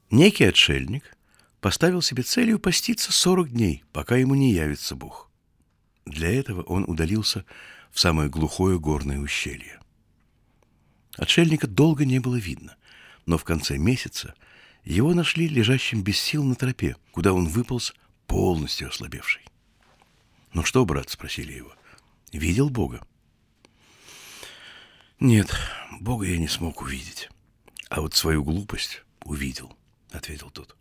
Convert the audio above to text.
Некий отшельник поставил себе целью поститься 40 дней, пока ему не явится Бог. Для этого он удалился в самое глухое горное ущелье. Отшельника долго не было видно, но в конце месяца его нашли лежащим без сил на тропе, куда он выполз, полностью ослабевший. «Ну что, брат?» — спросили его. «Видел Бога?» «Нет, Бога я не смог увидеть, а вот свою глупость увидел», — ответил тот.